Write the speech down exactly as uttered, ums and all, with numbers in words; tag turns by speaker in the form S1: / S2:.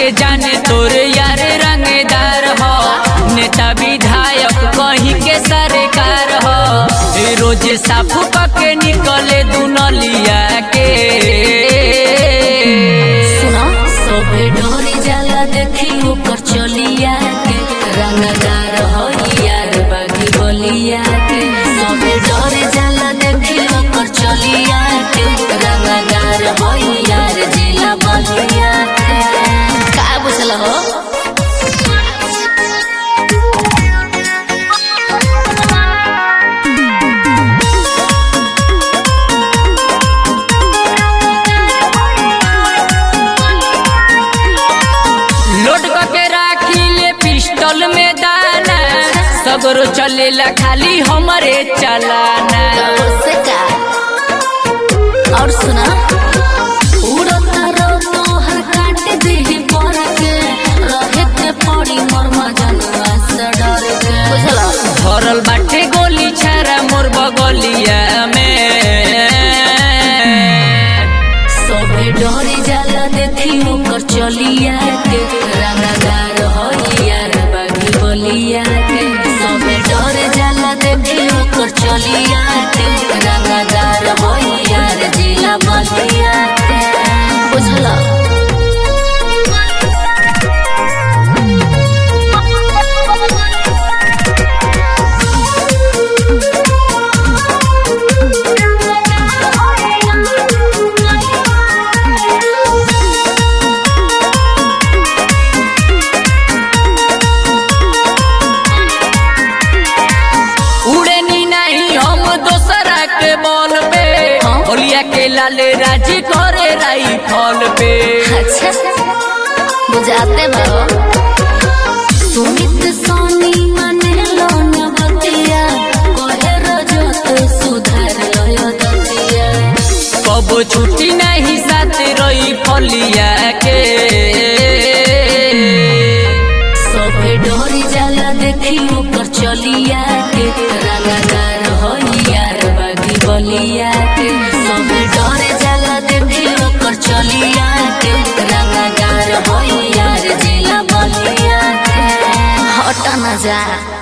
S1: के जाने तोरे यार रंगदार हो, नेता विधायक कहीं के सरकार हो, रोज साफ पके निकले दुनलिया के।
S2: सबे डोरी जाला देखी ऊपर चलिया के, रंगदार हो यार बागी बलिया के। सबे डोरी जाला देखी ऊपर चलिया के, रंगदार हो यार जिला बलिया के। का बुझल हो?
S1: पिस्टल में दाना सगरो चलेला खाली हमरे चलाना।
S2: और सुना उड़ता रो तो हर काट दे पर के, रहे ते पड़ी मोर मजनुआ से डर के। बुझला
S1: धरल बाटे गोली छारा मोर बगलिया में।
S2: सबे डोरी जाला देखी ओकर चलिया के, रंगदार हो यार बागी बलिया के। सबे डोरी जाला देखी ओकर चलिया के, रंगदार हो यार जिला बलिया के। बुझला
S1: होलिया के लाल राजी करे राई फल पे।
S2: अच्छा बुझाते भाव सुमित सोनी मने लोन बतिया, कोहे रजत सुधार लयो दतिया।
S1: कबो छुट्टी नहीं साथ रही फलिया के।
S2: सबे डोरी जाला देखी ऊपर चलिया के, रंगदार हो यार बागी बलिया के। सबे डोरी जाला देखी ऊपर चलिया के, रंगदार हो यार जिला बलिया के। हट न जा।